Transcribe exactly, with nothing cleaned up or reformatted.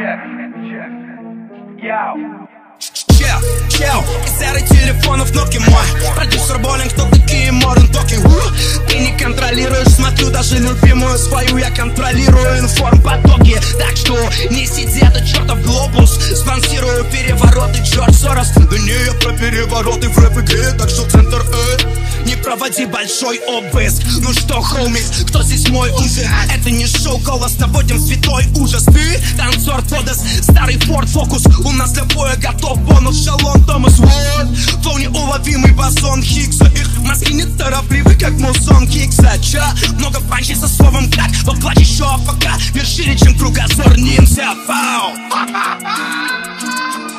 Чел, чел, из серых телефонов кнопки мой. Продюсер болен, кто такие Морен Токи. Ты не контролируешь, смотрю, даже любимую свою я контролирую информпотоки. Так что не сиди, это чертов глобус. Спонсирую перевороты, Джордж Сорос. Да не, я про перевороты в рэп-игре, так что центр э. Не проводи большой обыск. Ну что, хоумис, кто здесь мой узел? Это не шоу, голос наводим святой ужас. Ты танцор Тодес, старый Форд Фокус. У нас для боя готов бонус, шалон Томас Уорд. Флоу неуловимый базон Хиггса. Их мозги неторопливы, как мусон Кикса. Ча, много панчей со словом как. Во плачь еще АФК, мир шире, чем кругозор ниндзя. Вау.